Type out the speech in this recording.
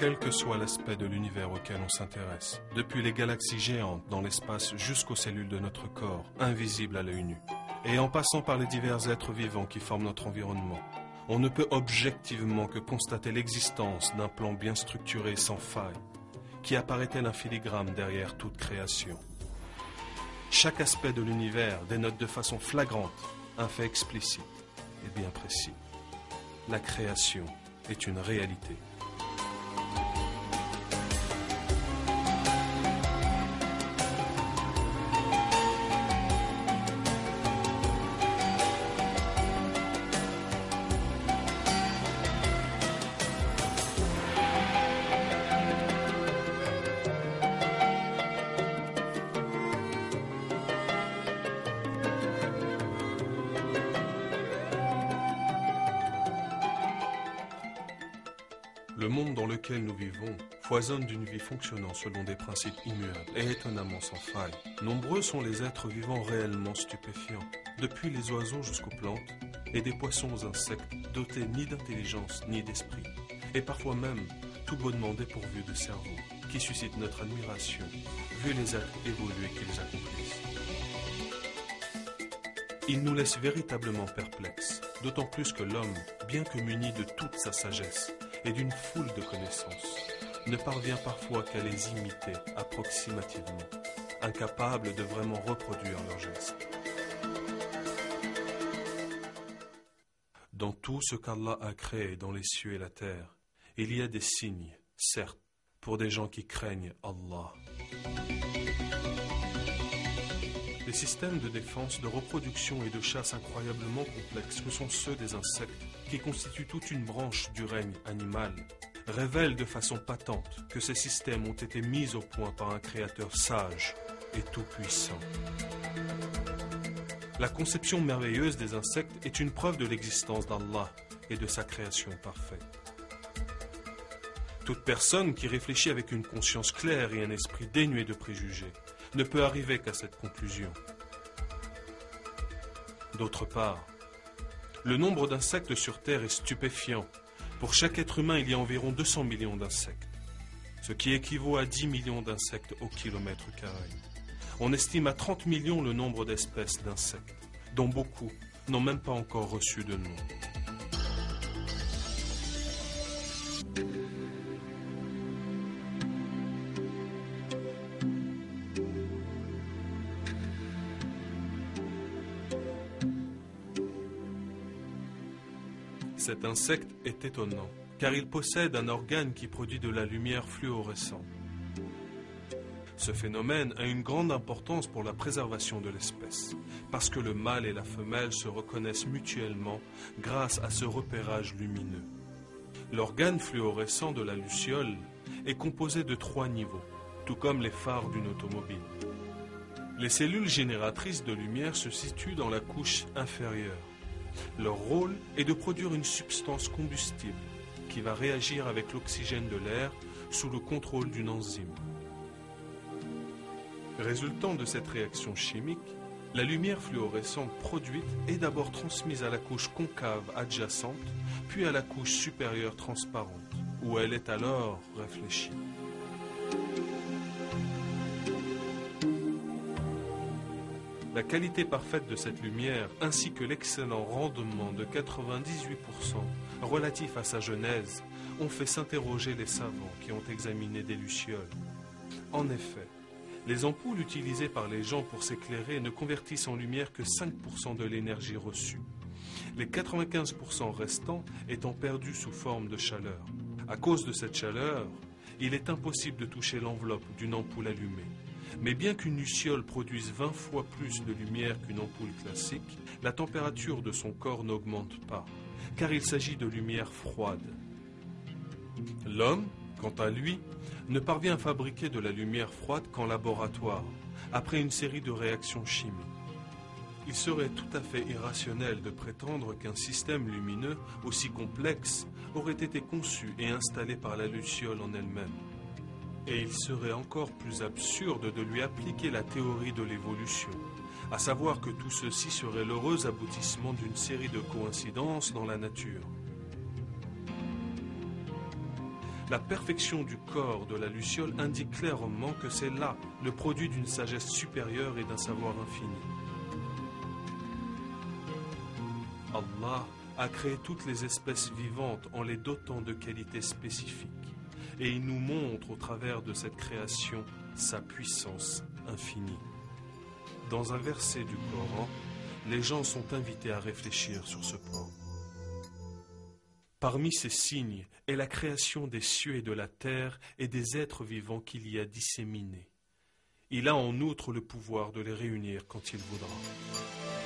Quel que soit l'aspect de l'univers auquel on s'intéresse, depuis les galaxies géantes dans l'espace jusqu'aux cellules de notre corps, invisibles à l'œil nu, et en passant par les divers êtres vivants qui forment notre environnement, on ne peut objectivement que constater l'existence d'un plan bien structuré sans faille, qui apparaît tel un filigrane derrière toute création. Chaque aspect de l'univers dénote de façon flagrante un fait explicite et bien précis. La création est une réalité. Le monde dans lequel nous vivons foisonne d'une vie fonctionnant selon des principes immuables et étonnamment sans faille. Nombreux sont les êtres vivants réellement stupéfiants, depuis les oiseaux jusqu'aux plantes, et des poissons aux insectes dotés ni d'intelligence ni d'esprit, et parfois même tout bonnement dépourvus de cerveau, qui suscitent notre admiration, vu les actes évolués qu'ils accomplissent. Ils nous laissent véritablement perplexes, d'autant plus que l'homme, bien que muni de toute sa sagesse, et d'une foule de connaissances, ne parvient parfois qu'à les imiter approximativement, incapable de vraiment reproduire leurs gestes. Dans tout ce qu'Allah a créé dans les cieux et la terre, il y a des signes, certes, pour des gens qui craignent Allah. Les systèmes de défense, de reproduction et de chasse incroyablement complexes que sont ceux des insectes, qui constituent toute une branche du règne animal, révèlent de façon patente que ces systèmes ont été mis au point par un créateur sage et tout-puissant. La conception merveilleuse des insectes est une preuve de l'existence d'Allah et de sa création parfaite. Toute personne qui réfléchit avec une conscience claire et un esprit dénué de préjugés ne peut arriver qu'à cette conclusion. D'autre part, le nombre d'insectes sur Terre est stupéfiant. Pour chaque être humain, il y a environ 200 millions d'insectes, ce qui équivaut à 10 millions d'insectes au kilomètre carré. On estime à 30 millions le nombre d'espèces d'insectes, dont beaucoup n'ont même pas encore reçu de nom. Cet insecte est étonnant, car il possède un organe qui produit de la lumière fluorescente. Ce phénomène a une grande importance pour la préservation de l'espèce, parce que le mâle et la femelle se reconnaissent mutuellement grâce à ce repérage lumineux. L'organe fluorescent de la luciole est composé de 3 niveaux, tout comme les phares d'une automobile. Les cellules génératrices de lumière se situent dans la couche inférieure. Leur rôle est de produire une substance combustible qui va réagir avec l'oxygène de l'air sous le contrôle d'une enzyme. Résultant de cette réaction chimique, la lumière fluorescente produite est d'abord transmise à la couche concave adjacente, puis à la couche supérieure transparente, où elle est alors réfléchie. La qualité parfaite de cette lumière, ainsi que l'excellent rendement de 98% relatif à sa genèse, ont fait s'interroger les savants qui ont examiné des lucioles. En effet, les ampoules utilisées par les gens pour s'éclairer ne convertissent en lumière que 5% de l'énergie reçue, les 95% restants étant perdus sous forme de chaleur. À cause de cette chaleur, il est impossible de toucher l'enveloppe d'une ampoule allumée. Mais bien qu'une luciole produise 20 fois plus de lumière qu'une ampoule classique, la température de son corps n'augmente pas, car il s'agit de lumière froide. L'homme, quant à lui, ne parvient à fabriquer de la lumière froide qu'en laboratoire, après une série de réactions chimiques. Il serait tout à fait irrationnel de prétendre qu'un système lumineux aussi complexe aurait été conçu et installé par la luciole en elle-même. Et il serait encore plus absurde de lui appliquer la théorie de l'évolution, à savoir que tout ceci serait l'heureux aboutissement d'une série de coïncidences dans la nature. La perfection du corps de la luciole indique clairement que c'est là le produit d'une sagesse supérieure et d'un savoir infini. Allah a créé toutes les espèces vivantes en les dotant de qualités spécifiques. Et il nous montre au travers de cette création sa puissance infinie. Dans un verset du Coran, les gens sont invités à réfléchir sur ce point. Parmi ces signes est la création des cieux et de la terre et des êtres vivants qu'il y a disséminés. Il a en outre le pouvoir de les réunir quand il voudra.